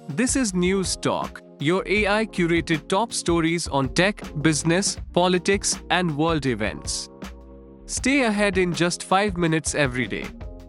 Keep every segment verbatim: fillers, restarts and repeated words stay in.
This is News Talk, your A I curated top stories on tech, business, politics, and world events. Stay ahead in just five minutes every day.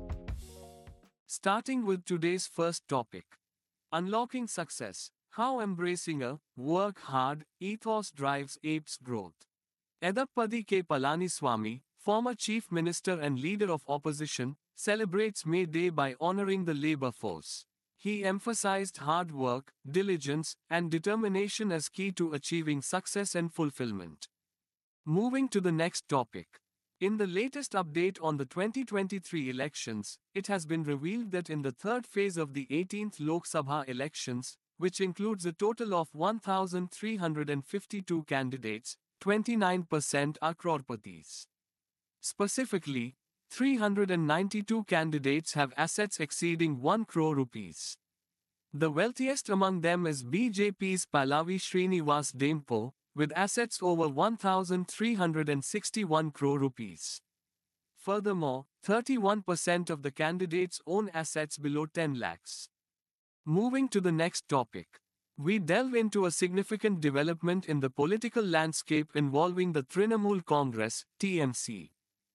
Starting with today's first topic: Unlocking Success, How Embracing a Work Hard ethos drives apes' growth. Edappadi K. Palaniswamy, former Chief Minister and leader of opposition, celebrates May Day by honoring the labor force. He emphasized hard work, diligence, and determination as key to achieving success and fulfillment. Moving to the next topic. In the latest update on the twenty twenty-three elections, it has been revealed that in the third phase of the eighteenth Lok Sabha elections, which includes a total of one thousand three hundred fifty-two candidates, twenty-nine percent are crorepatис. Specifically, three hundred ninety-two candidates have assets exceeding one crore rupees. The wealthiest among them is B J P's Pallavi Srinivas Dempo, with assets over one thousand three hundred sixty-one crore rupees. Furthermore, thirty-one percent of the candidates own assets below ten lakhs. Moving to the next topic, we delve into a significant development in the political landscape involving the Trinamool Congress, T M C.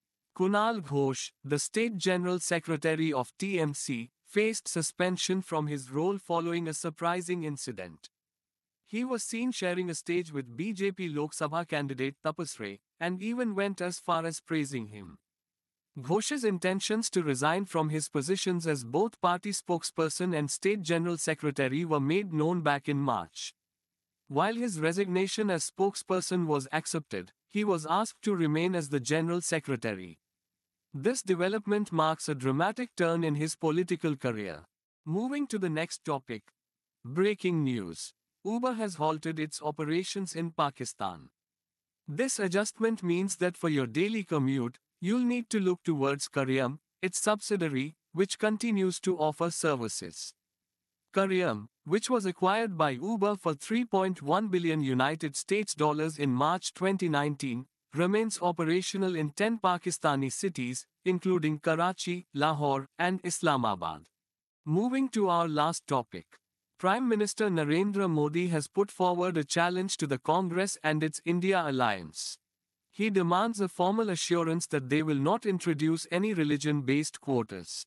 Kunal Ghosh, the State General Secretary of T M C, faced suspension from his role following a surprising incident. He was seen sharing a stage with B J P Lok Sabha candidate Tapas Ray, and even went as far as praising him. Ghosh's intentions to resign from his positions as both party spokesperson and State General Secretary were made known back in March. While his resignation as spokesperson was accepted, he was asked to remain as the General Secretary. This development marks a dramatic turn in his political career. Moving to the next topic. Breaking news. Uber has halted its operations in Pakistan. This adjustment means that for your daily commute, you'll need to look towards Careem, its subsidiary, which continues to offer services. Careem, which was acquired by Uber for three point one billion United States dollars in March twenty nineteen, remains operational in ten Pakistani cities, including Karachi, Lahore, and Islamabad. Moving to our last topic. Prime Minister Narendra Modi has put forward a challenge to the Congress and its India alliance. He demands a formal assurance that they will not introduce any religion-based quotas.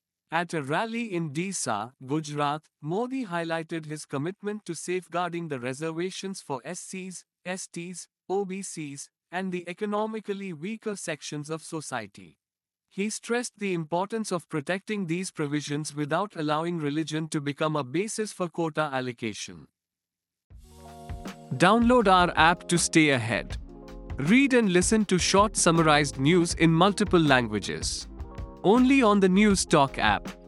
At a rally in Disa, Gujarat, Modi highlighted his commitment to safeguarding the reservations for S Cs, S Ts, O B Cs, and the economically weaker sections of society. He stressed the importance of protecting these provisions without allowing religion to become a basis for quota allocation. Download our app to stay ahead. Read and listen to short summarized news in multiple languages. Only on the News Talk app.